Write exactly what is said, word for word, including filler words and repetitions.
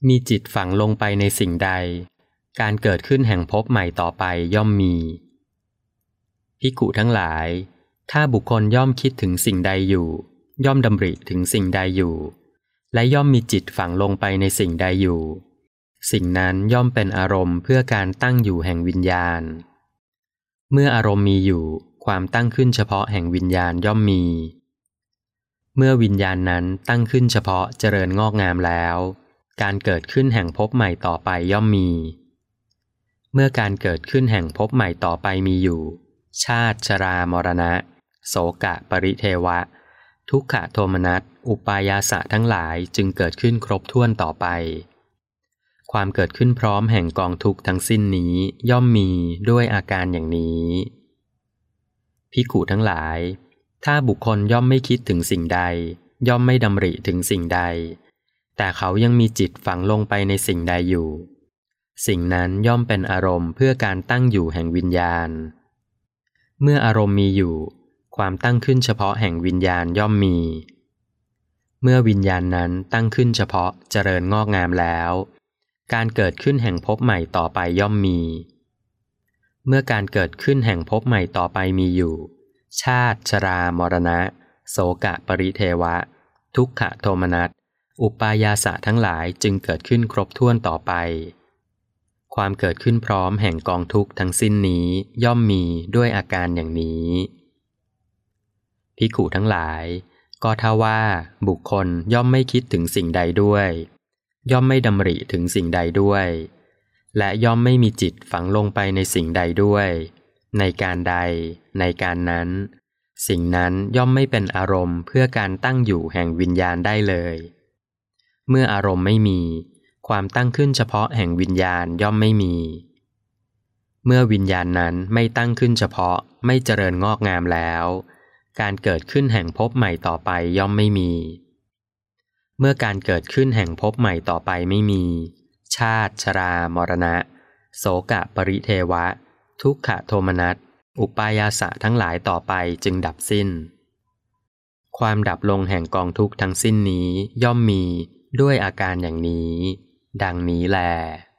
มีจิตฝังลงไปในสิ่งใดการเกิดขึ้นแห่งภพใหม่ต่อไปย่อมมีภิกขุทั้งหลายถ้าบุคคลย่อมคิดถึงสิ่งใดอยู่ย่อมดำริถึงสิ่งใดอยู่และย่อมมีจิตฝังลงไปในสิ่งใดอยู่สิ่งนั้นย่อมเป็นอารมณ์เพื่อการตั้งอยู่แห่งวิญญาณเมื่ออารมณ์มีอยู่ความตั้งขึ้นเฉพาะแห่งวิญญาณย่อมมีเมื่อวิญญาณนั้นตั้งขึ้นเฉพาะเจริญงอกงามแล้วการเกิดขึ้นแห่งภพใหม่ต่อไปย่อมมีเมื่อการเกิดขึ้นแห่งภพใหม่ต่อไปมีอยู่ชาติชรามรณะโศกะปริเทวะทุกขโทมนัสอุปายาสะทั้งหลายจึงเกิดขึ้นครบถ้วนต่อไปความเกิดขึ้นพร้อมแห่งกองทุกข์ทั้งสิ้นนี้ย่อมมีด้วยอาการอย่างนี้ภิกขุทั้งหลายถ้าบุคคลย่อมไม่คิดถึงสิ่งใดย่อมไม่ดำริถึงสิ่งใดแต่เขายังมีจิตฝังลงไปในสิ่งใดอยู่สิ่งนั้นย่อมเป็นอารมณ์เพื่อการตั้งอยู่แห่งวิญญาณเมื่ออารมณ์มีอยู่ความตั้งขึ้นเฉพาะแห่งวิญญาณย่อมมีเมื่อวิญญาณนั้นตั้งขึ้นเฉพาะเจริญงอกงามแล้วการเกิดขึ้นแห่งภพใหม่ต่อไปย่อมมีเมื่อการเกิดขึ้นแห่งภพใหม่ต่อไปมีอยู่ชาติชรามรณะโศกะปริเทวะทุกขโทมนัสอุปายาสะทั้งหลายจึงเกิดขึ้นครบถ้วนต่อไปความเกิดขึ้นพร้อมแห่งกองทุกข์ทั้งสิ้นนี้ย่อมมีด้วยอาการอย่างนี้ภิกขุทั้งหลายก็ถ้าว่าบุคคลย่อมไม่คิดถึงสิ่งใดด้วยย่อมไม่ดำริถึงสิ่งใดด้วยและย่อมไม่มีจิตฝังลงไปในสิ่งใดด้วยในการใดในการนั้นสิ่งนั้นย่อมไม่เป็นอารมณ์เพื่อการตั้งอยู่แห่งวิญญาณได้เลยเมื่ออารมณ์ไม่มีความตั้งขึ้นเฉพาะแห่งวิญญาณย่อมไม่มีเมื่อวิญญาณนั้นไม่ตั้งขึ้นเฉพาะไม่เจริญงอกงามแล้วการเกิดขึ้นแห่งภพใหม่ต่อไปย่อมไม่มีเมื่อการเกิดขึ้นแห่งภพใหม่ต่อไปไม่มีชาติชรามรณะโศกะปริเทวะทุกขโทมนัสอุปายาสะทั้งหลายต่อไปจึงดับสิ้นความดับลงแห่งกองทุกข์ทั้งสิ้นนี้ย่อมมีด้วยอาการอย่างนี้ดังนี้แล